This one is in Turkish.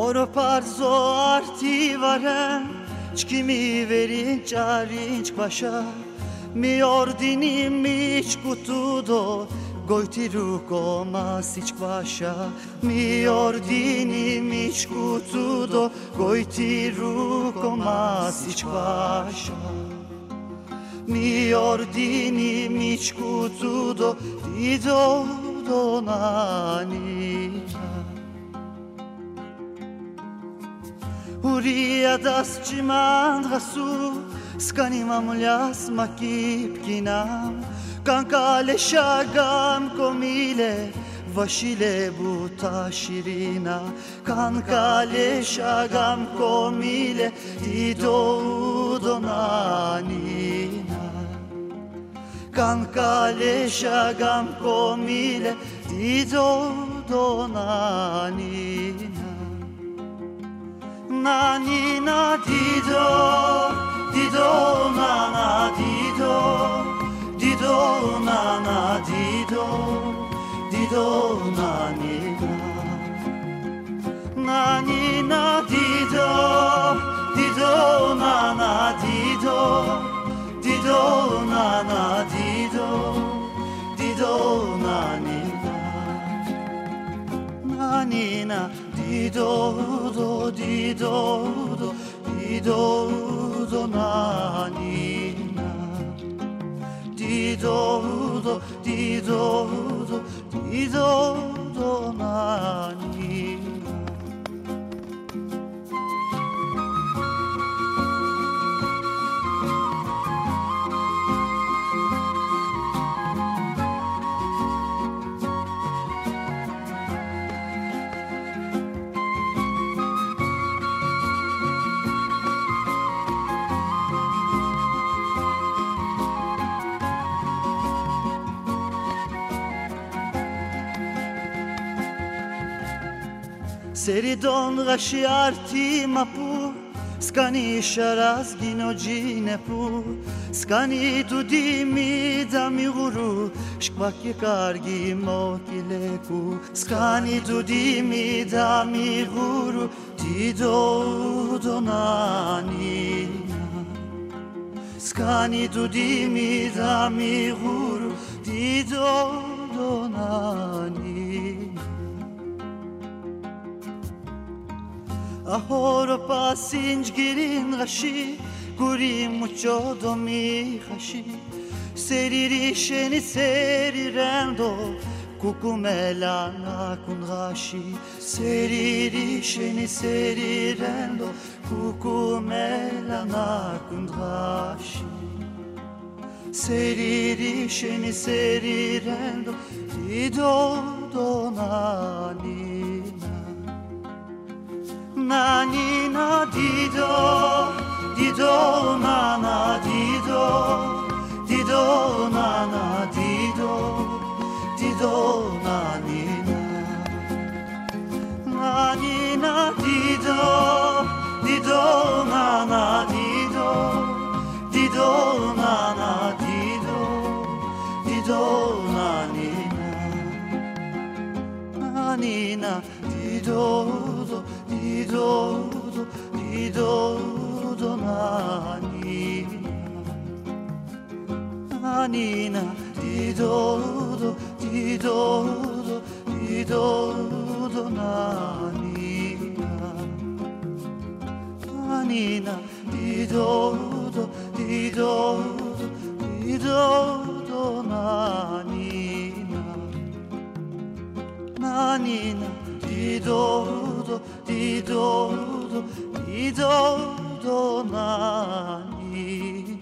Oro parzo arti varem, çkimi verin çarinç başa. Mi ordini miç kutudo, gojtiru koma siç başa. Mi ordini miç kutudo, gojtiru koma siç başa. Mi ordini miç kutudo, dido donanina. Uria das cimand rasu, skanim amlyas makip kinam. Kankale şagam komile, vaşile buta şirina. Kankale şagam komile, dido donanina. Kankale şagam komile, dido donanina. Nanina dido, dido nana dido, dido nana dido, dido nanina. Nanina dido, dido nana dido, dido nana dido, dido nanina. Nanina dido do, dido do, dido do nanina. Dido do, dido do, dido do nanina. Seridon rashi arti mapu, skani sharaz ginogine pu, skani tudimi damiguru, shkvak kargi mokileku, skani tudimi damiguru, dido donanina. Skani tudimi damiguru, dido donanina. Ahoro pasinj girin rashi, guri mucho domi hashi. Seriri sheni serirendo, kukumela na kun rashi. Seriri sheni serirendo, kukumela na kun rashi. Seriri sheni serirendo, dido donanina. Nanina dido, dido nana dido, dido nana dido, dido nanina. Nanina dido, dido nana dido, dido nana dido, dido nanina. Nanina dido do, dido do, dido do nanina. Nanina dido do, dido do, dido do nanina. Nanina dido do, dido do, dido do nanina. Nanina dido do, dido do, dido do nanina.